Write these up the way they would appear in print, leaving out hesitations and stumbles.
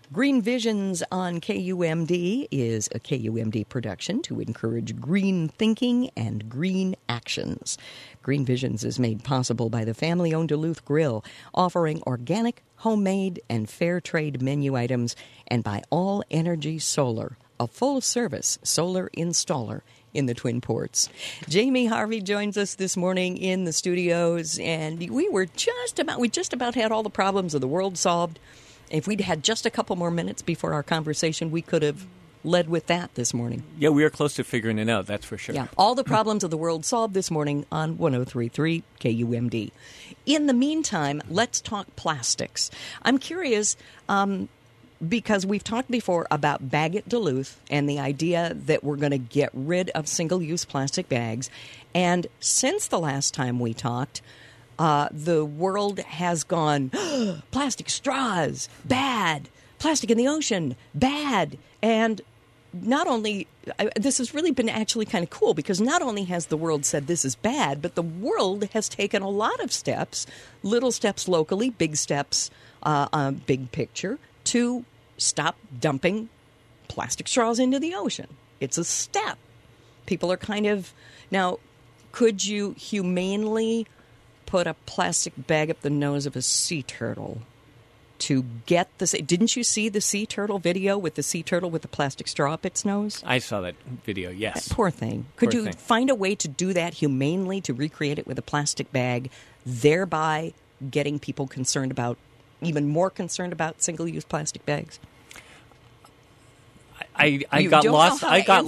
Green Visions on KUMD is a KUMD production to encourage green thinking and green actions. Green Visions is made possible by the family-owned Duluth Grill, offering organic, homemade, and fair trade menu items, and by All Energy Solar, a full-service solar installer in the Twin Ports. Jamie Harvey joins us this morning in the studios, and we just about had all the problems of the world solved. If we'd had just a couple more minutes before our conversation, we could have led with that this morning. Yeah, we are close to figuring it out, that's for sure. Yeah, all the problems of the world solved this morning on 103.3 KUMD. In the meantime, let's talk plastics. I'm curious, because we've talked before about Bag It Duluth and the idea that we're going to get rid of single-use plastic bags. And since the last time we talked, the world has gone, plastic straws, bad. Plastic in the ocean, bad. And not only, this has really been actually kind of cool, because not only has the world said this is bad, but the world has taken a lot of steps, little steps locally, big steps, big picture, to stop dumping plastic straws into the ocean. It's a step. People are kind of, now, could you humanely put a plastic bag up the nose of a sea turtle to get the... Didn't you see the sea turtle video with the sea turtle with the plastic straw up its nose? I saw that video, yes. That poor thing. Could you find a way to do that humanely, to recreate it with a plastic bag, thereby getting people concerned about, even more concerned about single-use plastic bags? I got lost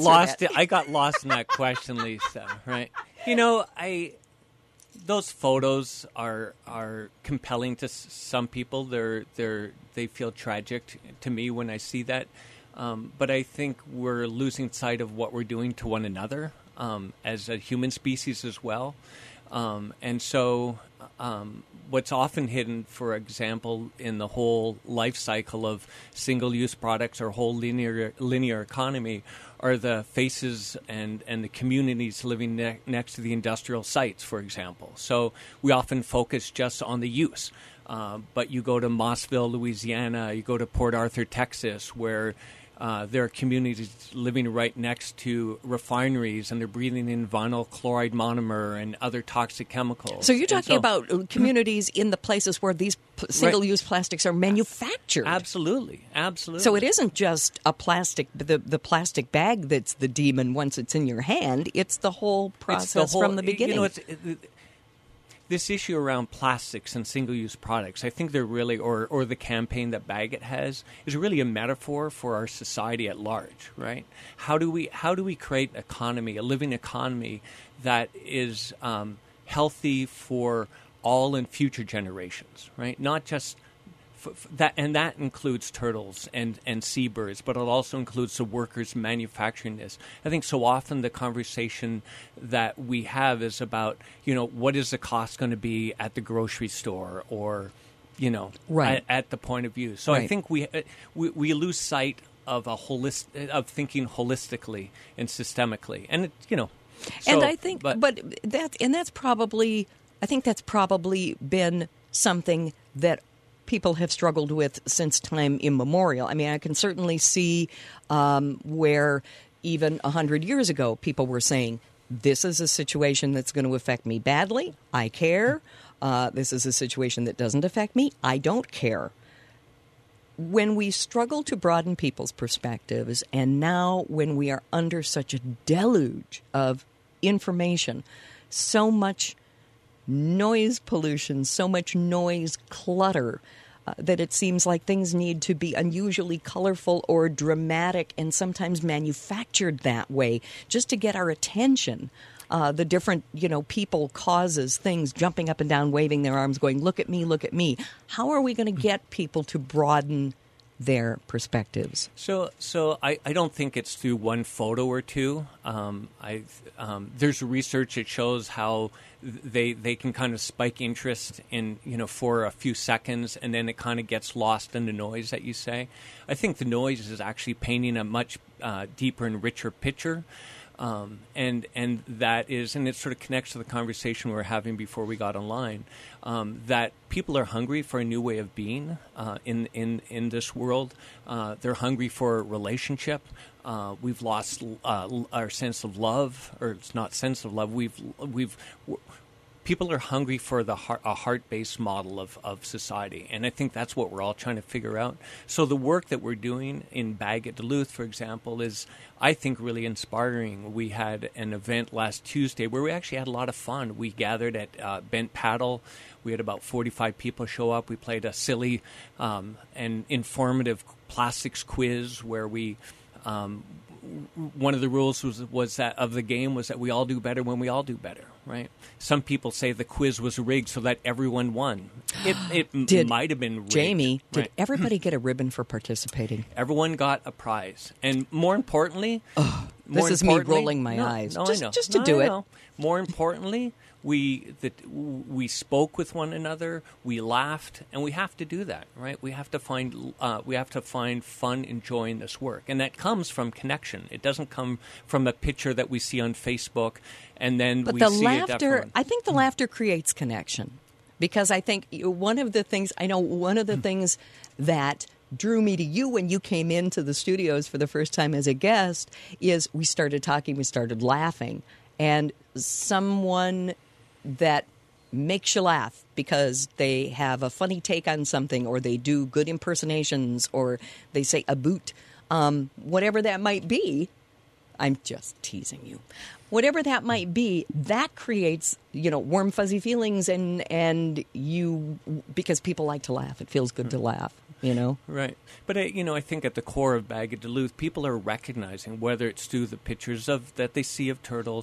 in that question, Lisa, right? You know, those photos are compelling to some people. They feel tragic to me when I see that. But I think we're losing sight of what we're doing to one another as a human species as well. And so what's often hidden, for example, in the whole life cycle of single-use products or whole linear economy are the faces and the communities living next to the industrial sites, for example. So we often focus just on the use. But you go to Mossville, Louisiana, you go to Port Arthur, Texas, where there are communities living right next to refineries, and they're breathing in vinyl chloride monomer and other toxic chemicals. So you're talking about communities in the places where these single-use plastics are manufactured. Absolutely. So it isn't just a plastic, the plastic bag that's the demon once it's in your hand. It's the whole process from the beginning. You know, this issue around plastics and single-use products, I think they're really, or the campaign that Bag It has, is really a metaphor for our society at large, right? How do we create a living economy that is healthy for all and future generations, right? Not just that, and that includes turtles and seabirds, but it also includes the workers manufacturing this. I think so often the conversation that we have is about, you know, what is the cost going to be at the grocery store, or, you know, at the point of use. So I think we lose sight of of thinking holistically and systemically, and it, you know. So, and I think, that's probably been something that people have struggled with since time immemorial. I mean, I can certainly see where even 100 years ago people were saying, this is a situation that's going to affect me badly. I care. This is a situation that doesn't affect me. I don't care. When we struggle to broaden people's perspectives, and now when we are under such a deluge of information, so much noise pollution, so much noise clutter, that it seems like things need to be unusually colorful or dramatic, and sometimes manufactured that way just to get our attention. The different, people, causes, things, jumping up and down, waving their arms, going, look at me, look at me. How are we going to get people to broaden their perspectives? So I don't think it's through one photo or two. There's research that shows how they can kind of spike interest in, for a few seconds, and then it kind of gets lost in the noise that you say. I think the noise is actually painting a much deeper and richer picture. And it sort of connects to the conversation we were having before we got online, that people are hungry for a new way of being in this world. They're hungry for relationship. We've lost our sense of love, or it's not sense of love. People are hungry for a heart-based model of society, and I think that's what we're all trying to figure out. So the work that we're doing in BAG at Duluth, for example, is, I think, really inspiring. We had an event last Tuesday where we actually had a lot of fun. We gathered at Bent Paddle. We had about 45 people show up. We played a silly and informative plastics quiz where we... one of the rules was that of the game was that we all do better when we all do better, right? Some people say the quiz was rigged so that everyone won. It might have been rigged. Jamie, right? did everybody get a ribbon for participating? Everyone got a prize. And more importantly... this is me rolling my eyes. Just to do it. More importantly... We spoke with one another. We laughed, and we have to do that, right? We have to find fun enjoying this work, and that comes from connection. It doesn't come from a picture that we see on Facebook, and then but we the see laughter. it. I think the laughter creates connection, because I think one of the things that drew me to you when you came into the studios for the first time as a guest is we started talking, we started laughing, and someone that makes you laugh because they have a funny take on something, or they do good impersonations, or they say a boot, whatever that might be. I'm just teasing you. Whatever that might be, that creates, warm, fuzzy feelings, and you, because people like to laugh. It feels good to laugh. Right. But, I think at the core of BAG at Duluth, people are recognizing, whether it's through the pictures that they see of turtles,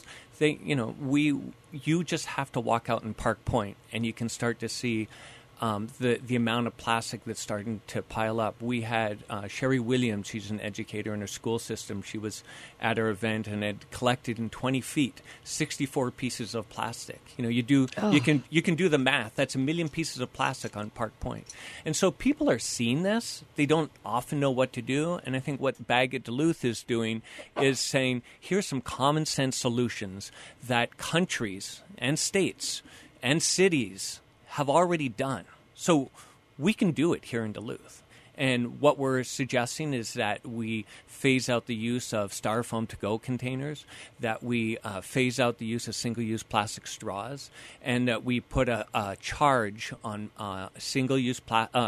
you just have to walk out in Park Point and you can start to see the amount of plastic that's starting to pile up. We had Sherry Williams, she's an educator in her school system. She was at our event and had collected in 20 feet 64 pieces of plastic. You can do the math. That's 1 million pieces of plastic on Park Point. And so people are seeing this. They don't often know what to do. And I think what BAG at Duluth is doing is saying, here's some common sense solutions that countries and states and cities have already done. So we can do it here in Duluth. And what we're suggesting is that we phase out the use of styrofoam to-go containers, that we phase out the use of single-use plastic straws, and that we put a charge on single-use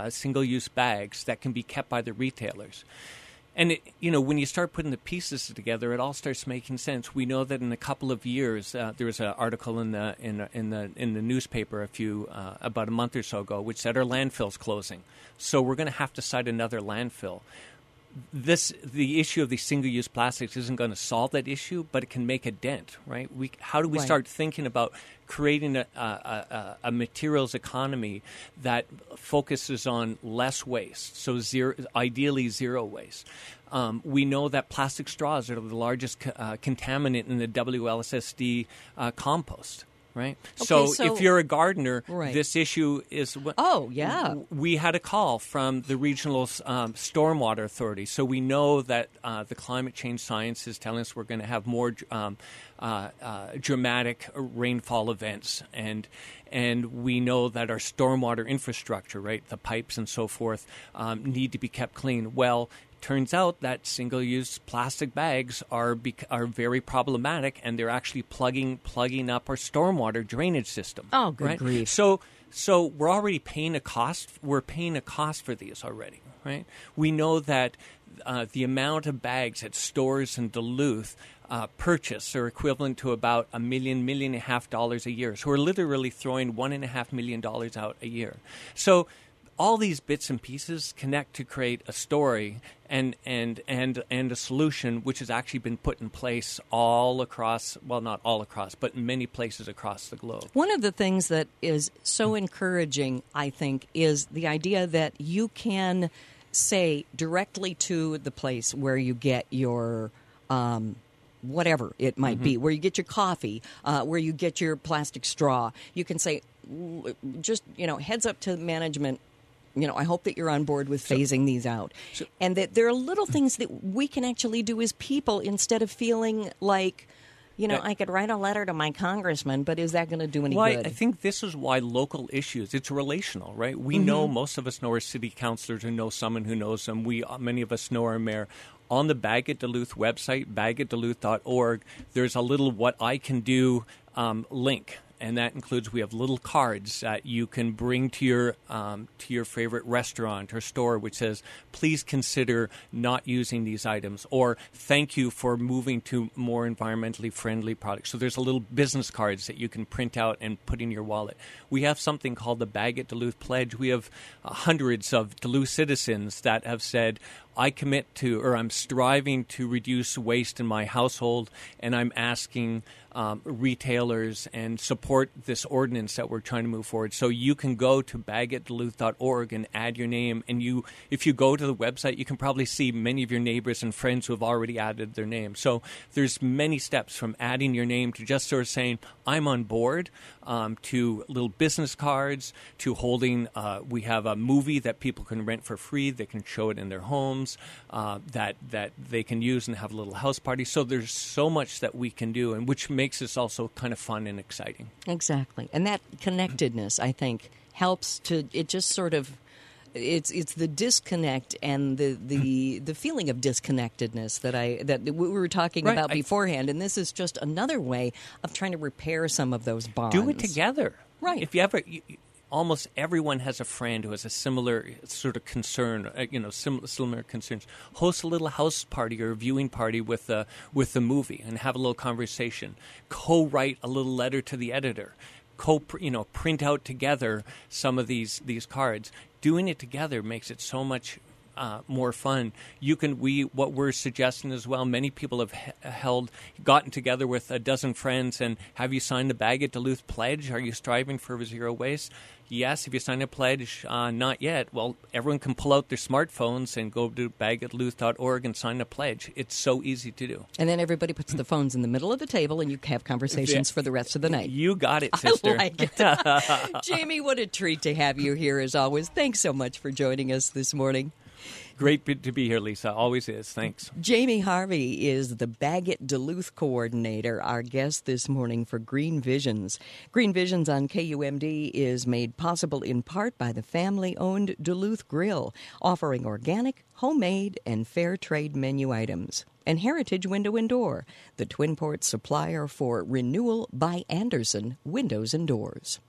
bags that can be kept by the retailers. And when you start putting the pieces together, it all starts making sense. We know that in a couple of years, there was an article in the newspaper about a month or so ago, which said our landfill's closing. So we're going to have to site another landfill. The issue of these single-use plastics isn't going to solve that issue, but it can make a dent, right? How do we start thinking about creating a materials economy that focuses on less waste, so ideally zero waste? We know that plastic straws are the largest contaminant in the WLSSD compost. Right. Okay, so if you're a gardener, this issue is. Oh, yeah. We had a call from the regional stormwater authority, so we know that the climate change science is telling us we're going to have more dramatic rainfall events, and we know that our stormwater infrastructure, right, the pipes and so forth, need to be kept clean. Well, turns out that single-use plastic bags are very problematic, and they're actually plugging up our stormwater drainage system. Oh, good grief! So we're already paying a cost. We're paying a cost for these already, right? We know that the amount of bags at stores in Duluth purchase are equivalent to about $1.5 million a year. So we're literally throwing $1.5 million out a year. So all these bits and pieces connect to create a story and a solution which has actually been put in place all across, well, not all across, but in many places across the globe. One of the things that is so encouraging, I think, is the idea that you can say directly to the place where you get your whatever it might be, where you get your coffee, where you get your plastic straw. You can say, just, heads up to management. I hope that you're on board with phasing these out. And that there are little things that we can actually do as people instead of feeling like, I could write a letter to my congressman, but is that going to do any good? I think this is why local issues, it's relational, right? We know, most of us know our city councilors or know someone who knows them. Many of us know our mayor. On the Bagot Duluth website, bagotduluth.org, there's a little What I Can Do link. And that includes, we have little cards that you can bring to your favorite restaurant or store, which says, please consider not using these items, or thank you for moving to more environmentally friendly products. So there's a little business cards that you can print out and put in your wallet. We have something called the Bagot Duluth Pledge. We have hundreds of Duluth citizens that have said, I commit to, or I'm striving to reduce waste in my household, and I'm asking retailers and support this ordinance that we're trying to move forward. So you can go to bagotduluth.org and add your name. And if you go to the website, you can probably see many of your neighbors and friends who have already added their name. So there's many steps from adding your name to just sort of saying, I'm on board, to little business cards, to holding, we have a movie that people can rent for free. They can show it in their homes, that they can use and have a little house party. So there's so much that we can do, and which makes this also kind of fun and exciting. Exactly. And that connectedness, I think, helps to, it just sort of, it's the disconnect and the feeling of disconnectedness that we were talking about beforehand. And this is just another way of trying to repair some of those bonds. Do it together. Right. If you ever... Almost everyone has a friend who has a similar sort of concern, similar concerns. Host a little house party or a viewing party with the movie and have a little conversation. Co-write a little letter to the editor. Print out together some of these cards. Doing it together makes it so much more fun. What we're suggesting as well, many people have gotten together with a dozen friends and have you signed the Bagot Duluth Pledge? Are you striving for zero waste? Yes. If you sign a pledge, not yet. Well, everyone can pull out their smartphones and go to bagotduluth.org and sign a pledge. It's so easy to do. And then everybody puts the phones in the middle of the table and you have conversations for the rest of the night. You got it, sister. I like it. Jamie, what a treat to have you here as always. Thanks so much for joining us this morning. Great to be here, Lisa. Always is. Thanks. Jamie Harvey is the Bagot Duluth coordinator, our guest this morning for Green Visions. Green Visions on KUMD is made possible in part by the family-owned Duluth Grill, offering organic, homemade, and fair trade menu items. And Heritage Window and Door, the Twin Ports supplier for Renewal by Anderson Windows and Doors.